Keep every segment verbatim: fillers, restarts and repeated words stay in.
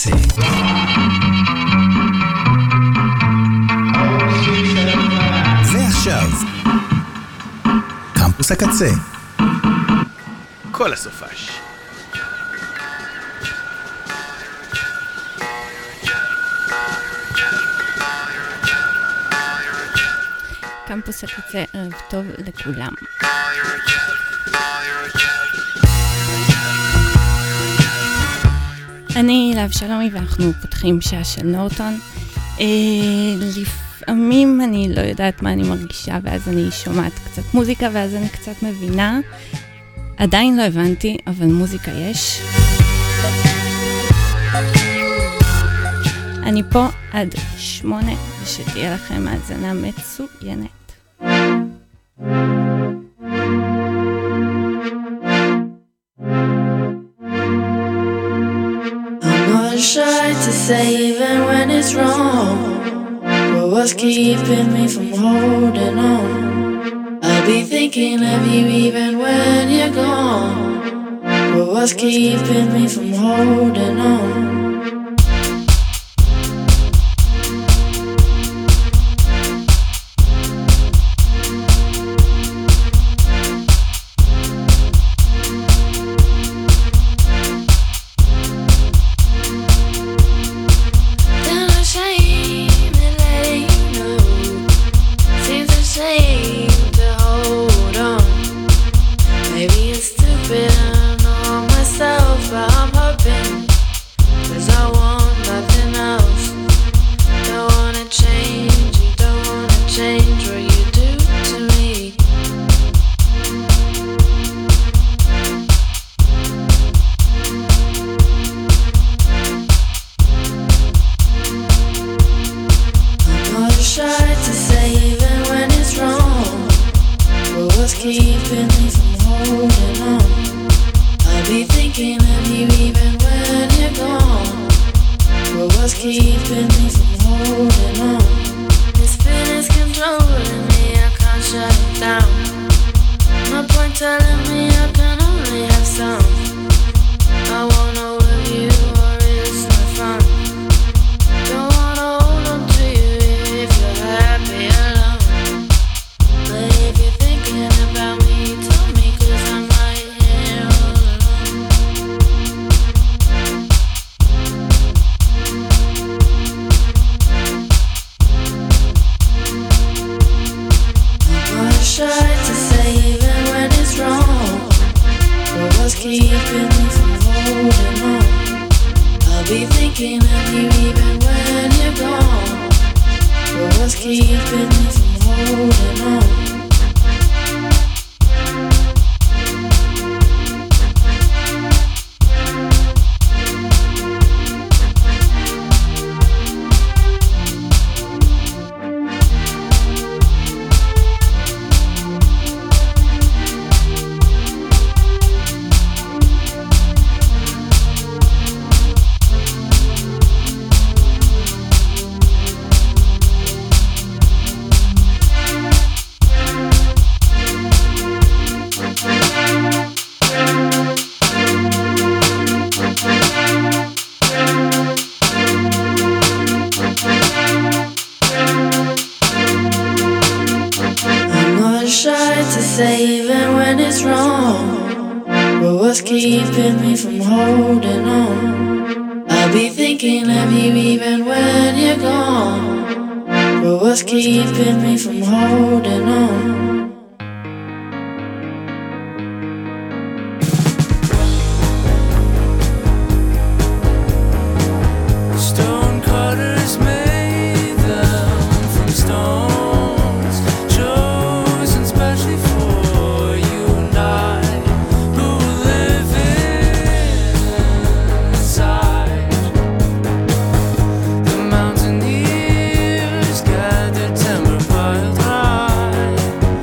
הקצה. ועכשיו, קמפוס הקצה. כל הסופש. קמפוס הקצה, ערב טוב לכולם. אני להב שלומי ואנחנו פותחים שעה של נורטון. אה, לפעמים אני לא יודעת מה אני מרגישה ואז אני שומעת קצת מוזיקה ואז אני קצת מבינה. עדיין לא הבנתי, אבל מוזיקה יש. אני פה עד שמונה ושתהיה לכם האזנה מצוינת. Try to say even when it's wrong, but what's keeping me from holding on? I'll be thinking of you even when you're gone, but what's keeping me from holding on? Mountaineers gather timber piled high.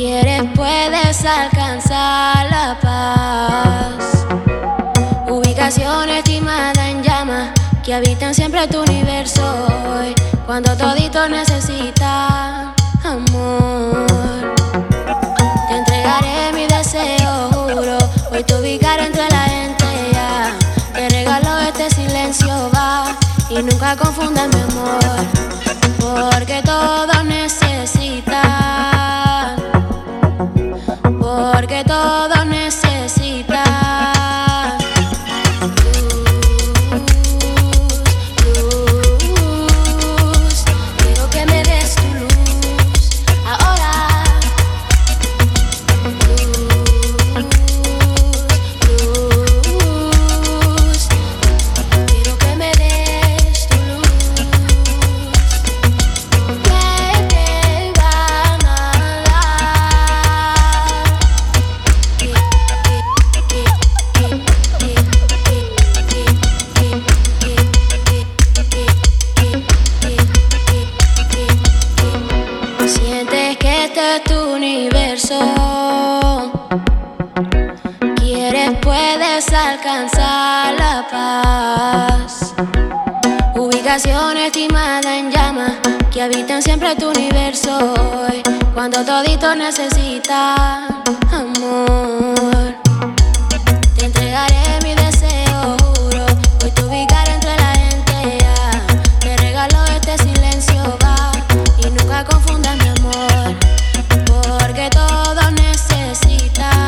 quieres puedes alcanzar la paz. Ubicación estimada en llamas que habitan siempre tu universo hoy, cuando todito necesita amor. Te entregaré mi deseo, juro, hoy te ubicaré entre la gente ya. Te regalo este silencio, va, y nunca confundas mi amor, porque todos necesitan, porque todos necesitan alcanzar la paz. Ubicación estimada en llamas que habitan siempre tu universo hoy, cuando todito necesita amor. Te entregaré mi deseo, juro, hoy te ubicaré entre la gente ya. Te regalo este silencio, va, y nunca confundas mi amor, porque todos necesitan,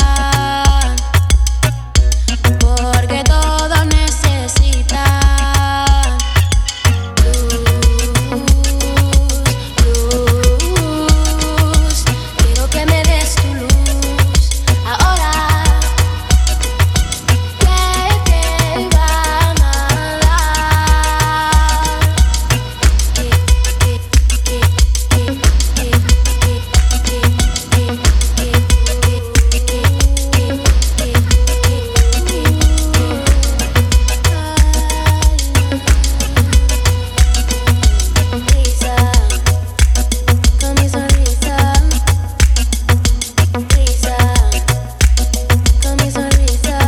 porque todos necesitan luz, luz. Quiero que me des tu luz ahora, que te van a dar. Con mi sonrisa, risa, con mi sonrisa.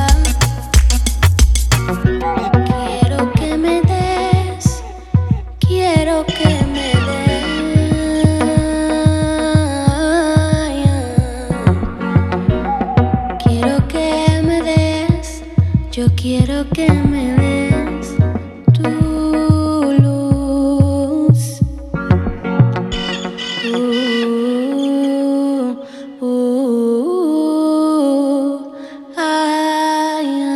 Quiero que me des, quiero que me des. Quiero que me des, yo quiero que me des tu luz. Uh, uh, ay, ah.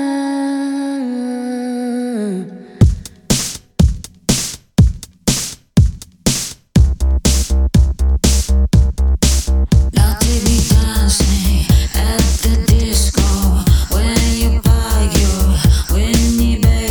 Now take me dancing at the disco when you buy your Winnie baby.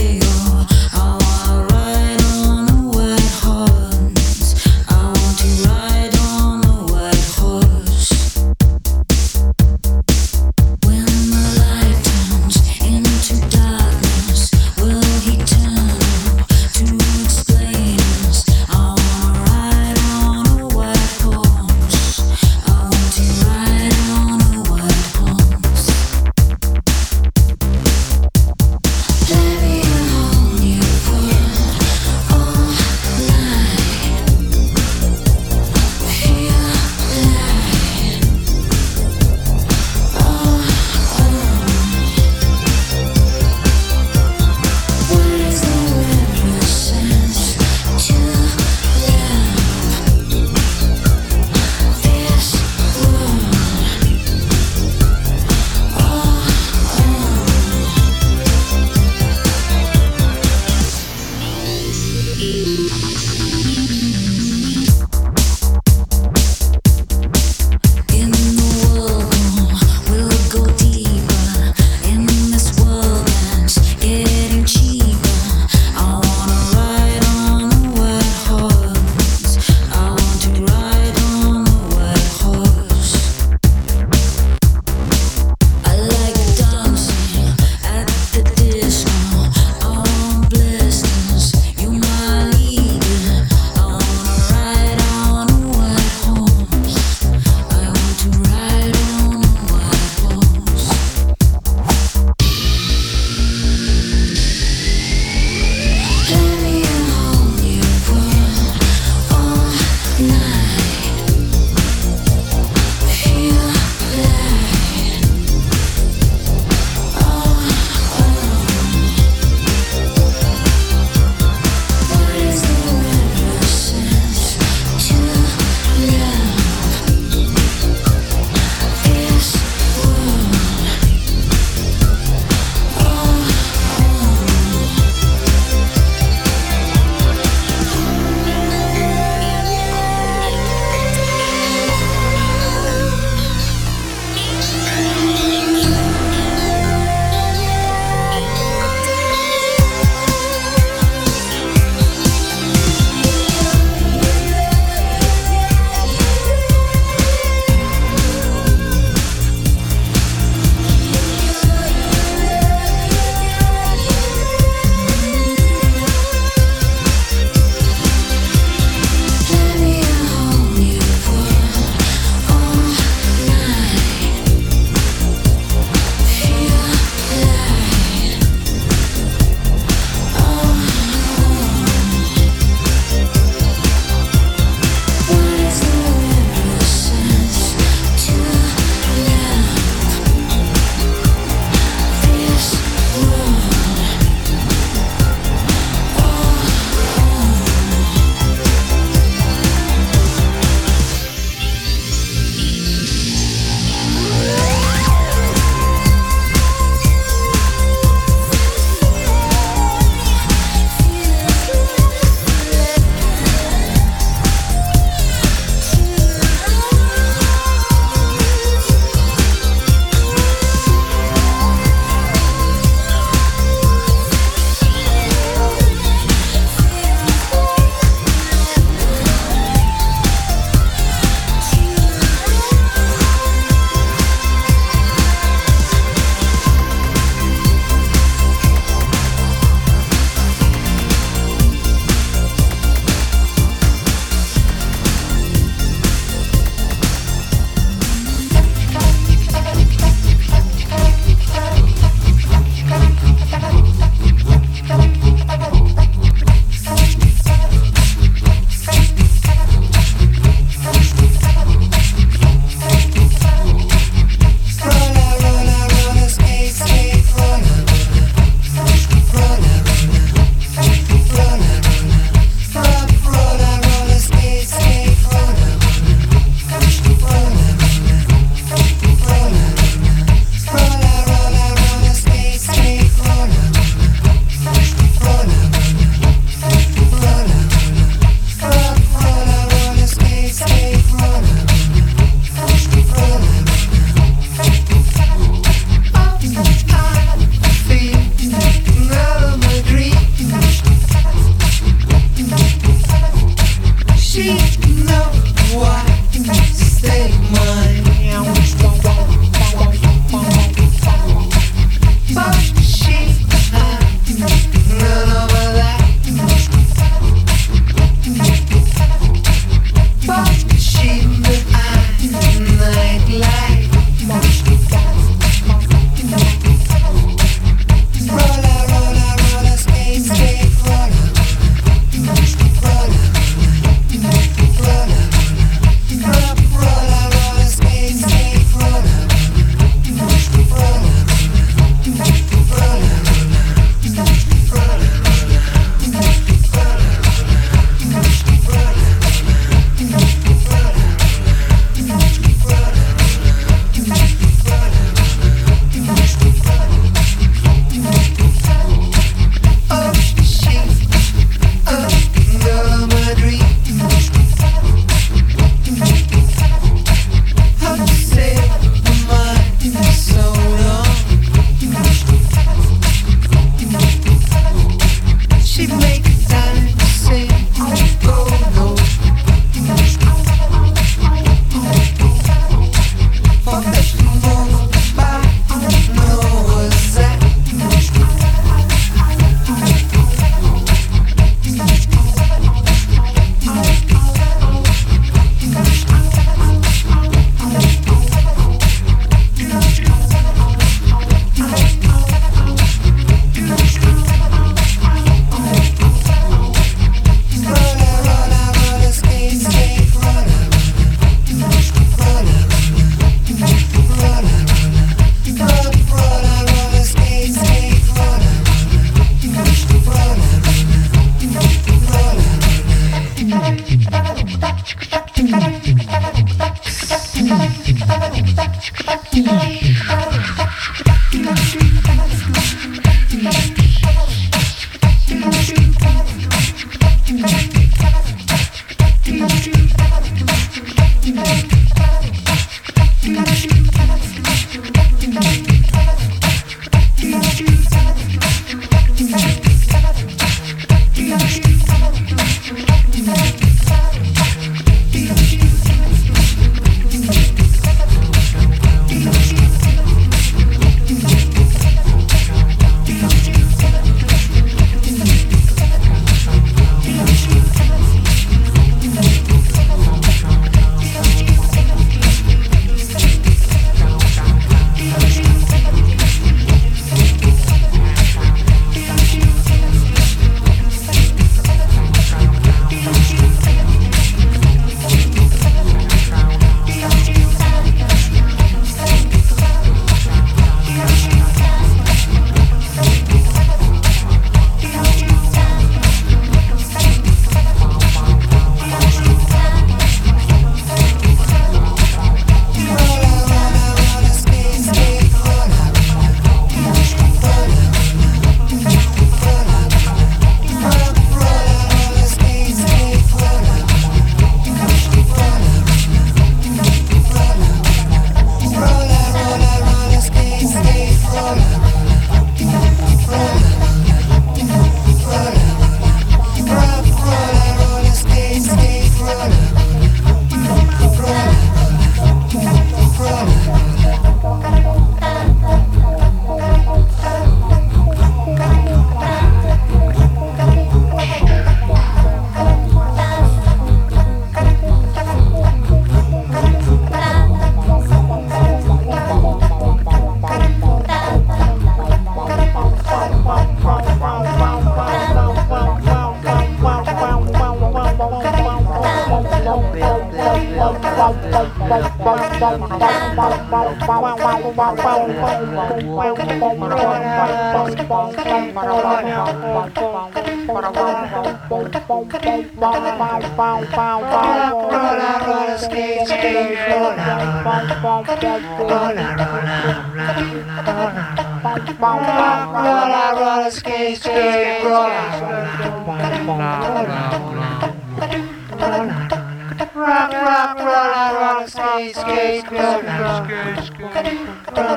Rock, rock, roll, roll, skate, skate, roll, skate, skate, roll,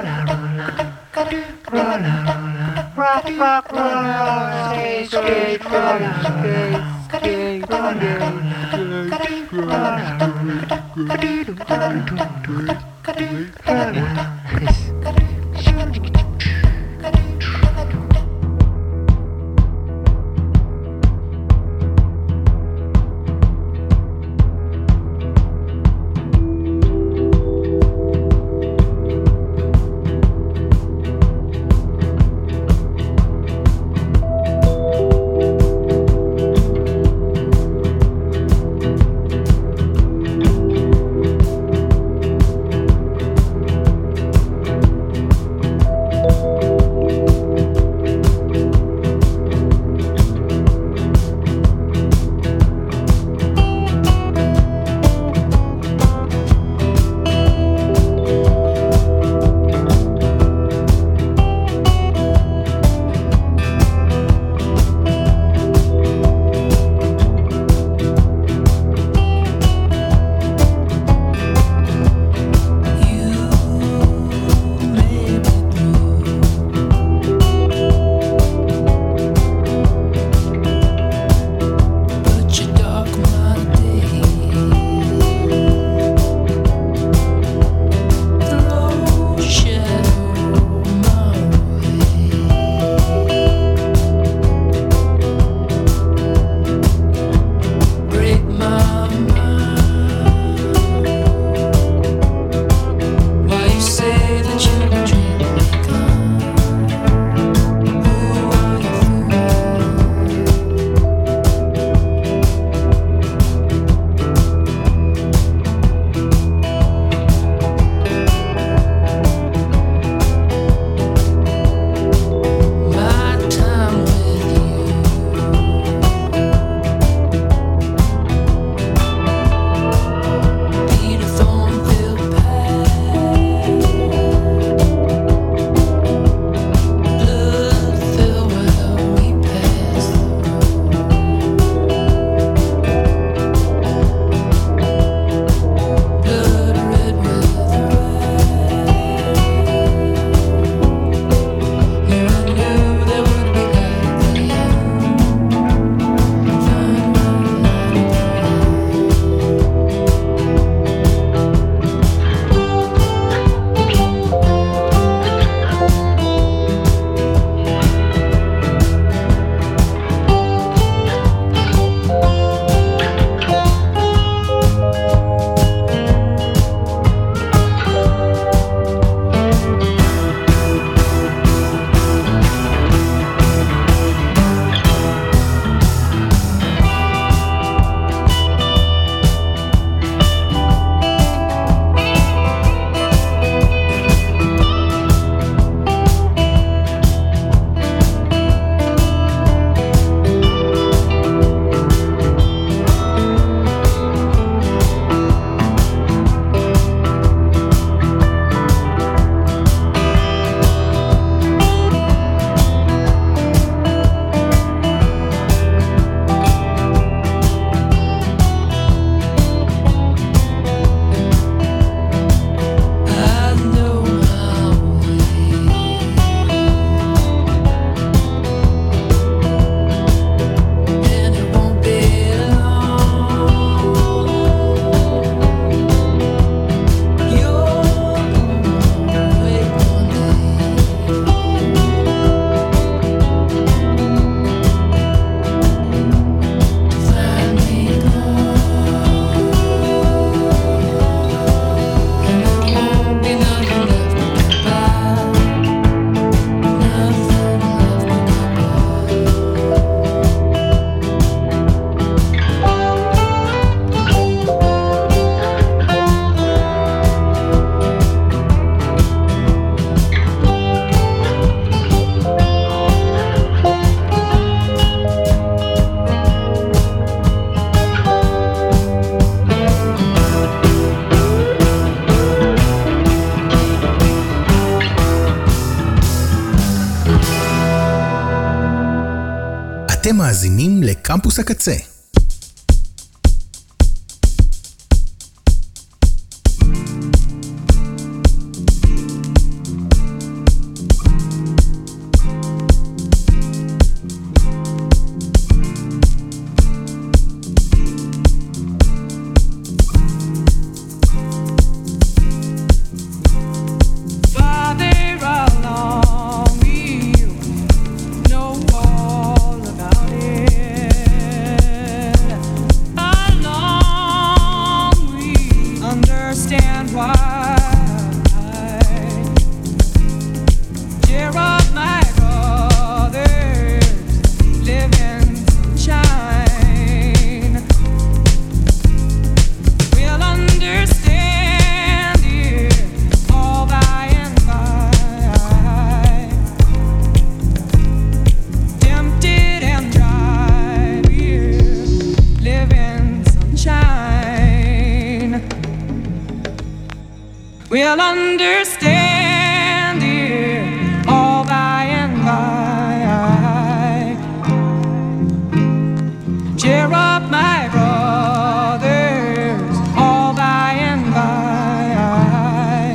roll, rock, rock, roll, skate, skate, roll, skate, skate, אתם מאזינים לקמפוס הקצה. We'll understand it all by and by. Cheer up, my brothers, all by and by.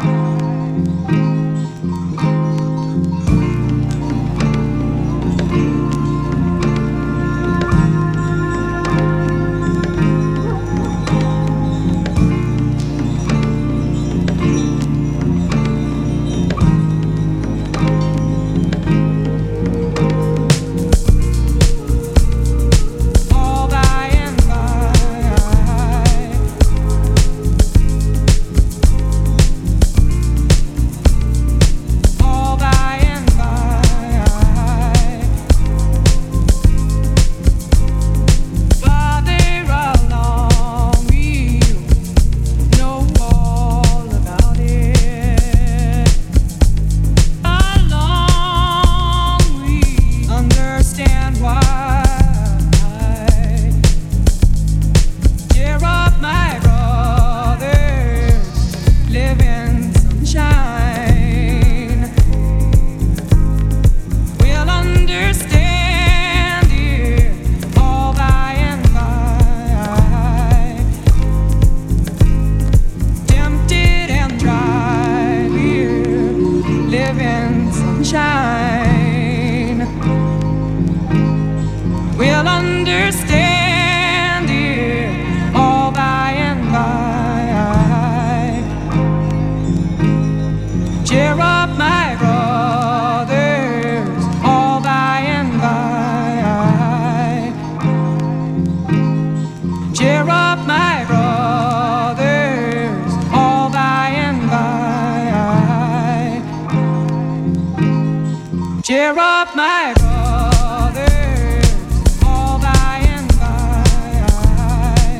Cheer up, my brothers, all by and by.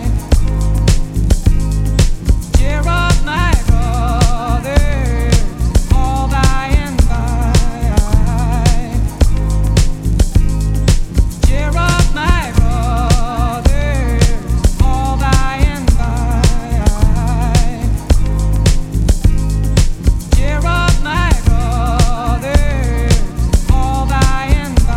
Cheer up, my brothers, all by and by. Cheer up, my brothers, all by and by. Cheer up, my brothers, all by and by.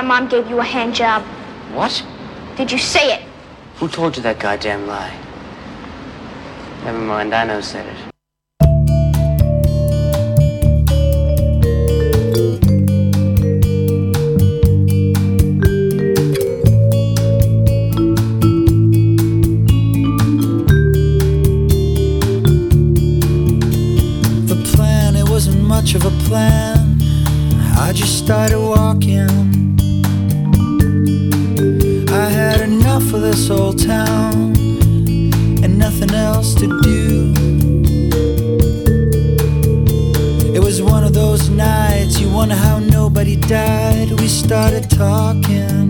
Mom gave you a hand job. What? Did you say it? Who told you that goddamn lie? Never mind, I know said it. Much of a plan, I just started walking. I had enough of this old town and nothing else to do. It was one of those nights you wonder how nobody died. We started talking.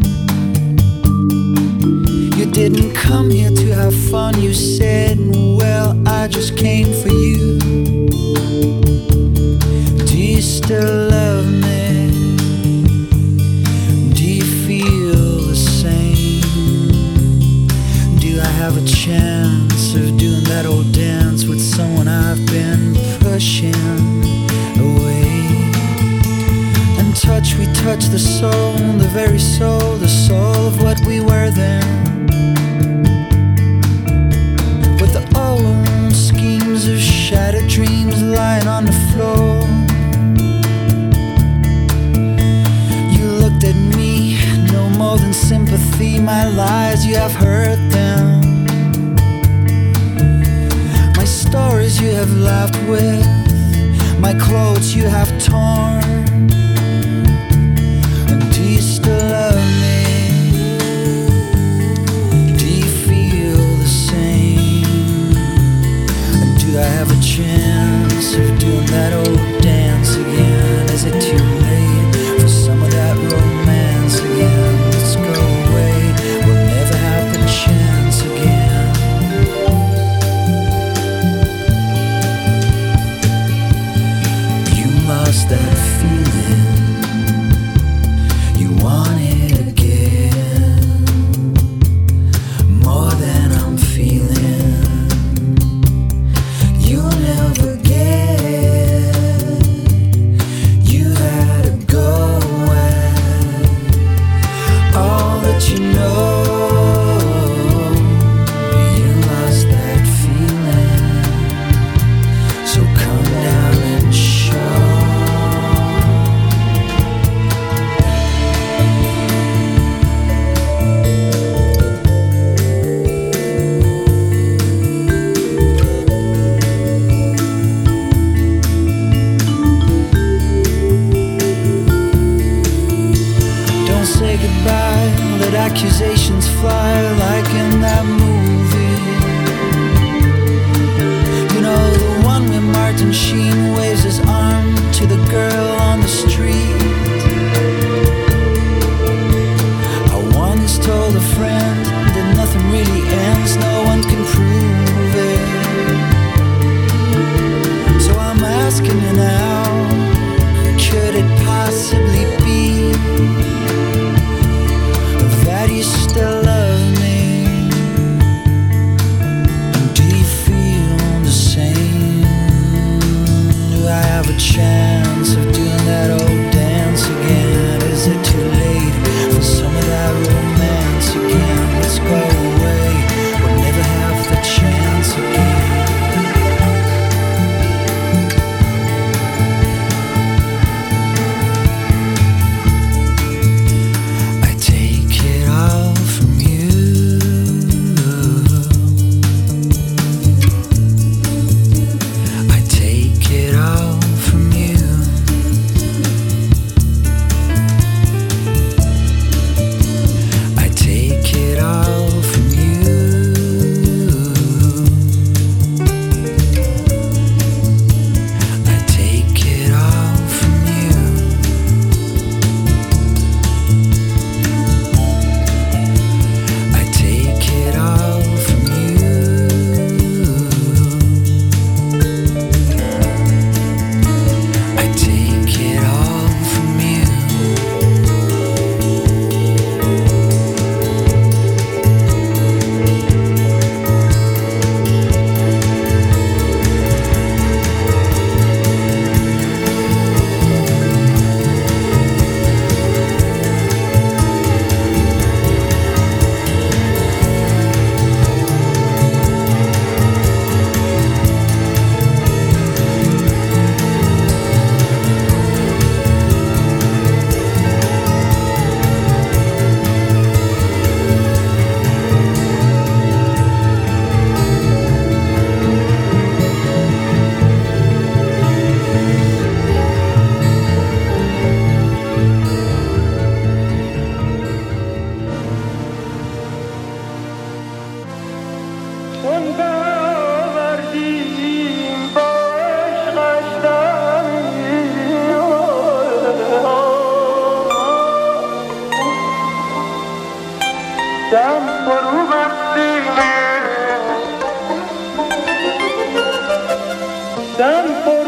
You didn't come here to have fun, you said. Well, I just came for you. Do you still love me? Do you feel the same? Do I have a chance of doing that old dance with someone I've been pushing away? And touch, we touch the soul, the very soul, the soul of what we were then. With the old schemes of shattered dreams lying on the floor. At me, no more than sympathy. My lies, you have heard them. My stories you have laughed with. My clothes you have torn. And do you still love me? Do you feel the same? And do I have a chance of doing that old dance again? Is it too late for some of that romance again? Let's go away, we'll never have the chance again. You lost that feeling, you want it again, more than I'm feeling. You'll never get it. You had to go away. All that you know, you lost that feeling. So come down and show. Don't say goodbye, let accusations fly like in that movie. You know, the one where Martin Sheen waves his arm to the girl on the street. I once told a friend that nothing really ends, no one can prove it. So I'm asking you now, could it possibly be that you still love me? Do you feel the same?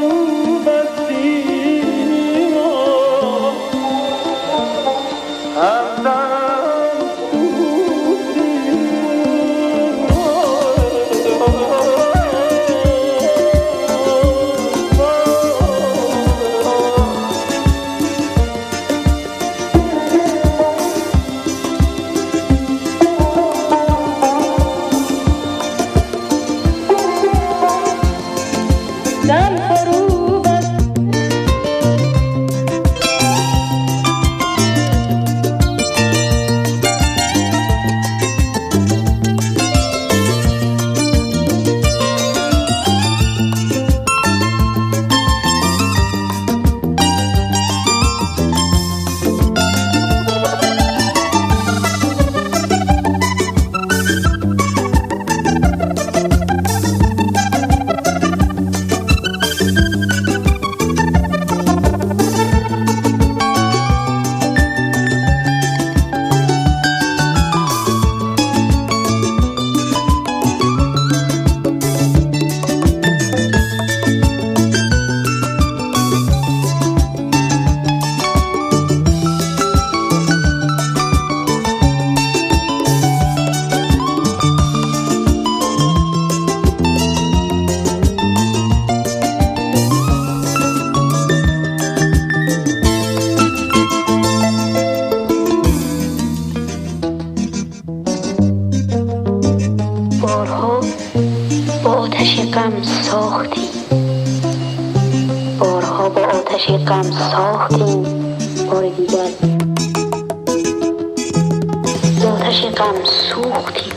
غم ساختیم بار دیگر ز آتش غم سوختیم.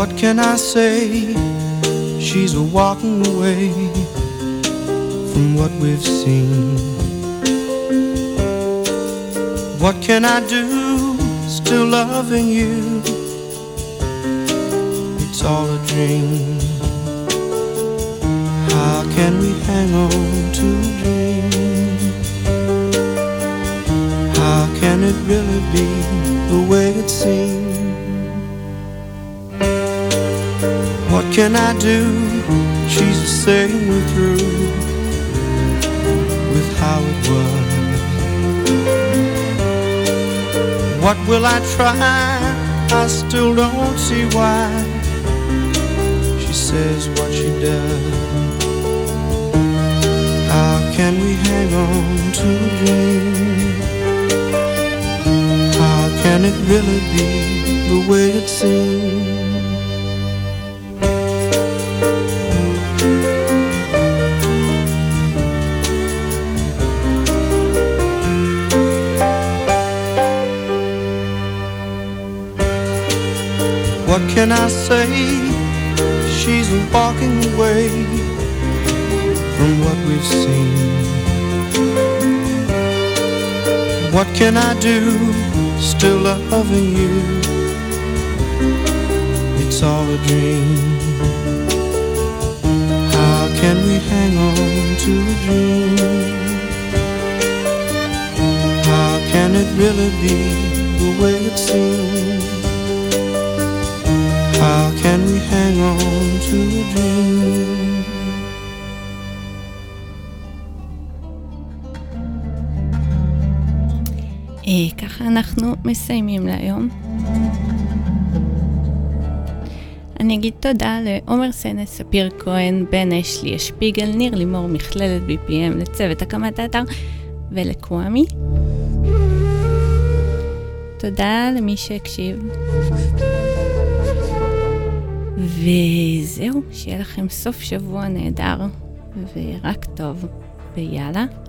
What can I say? She's a walking away from what we've seen. What can I do? Still loving you. It's all a dream. How can we hang on to a dream? How can it really be the way it seems? What can I do? She's the same we're through with how it was. What will I try? I still don't see why she says what she does. How can we hang on to a dream? How can it really be the way it seems? What can I say? She's walking away from what we've seen. What can I do? Still loving you. It's all a dream. How can we hang on to a dream? How can it really be the way it seems? How can we hang on to a dream? אה, ככה אנחנו מסיימים להיום. אני אגיד תודה לעומר סנס, ספיר כהן, בן אשלי, השפיגל, ניר לימור, מכללת בי פי אם, לצוות הקמת האתר ולקוואמי. תודה למי שהקשיב. וזהו, שיהיה לכם סוף שבוע נהדר ורק טוב, ויאללה.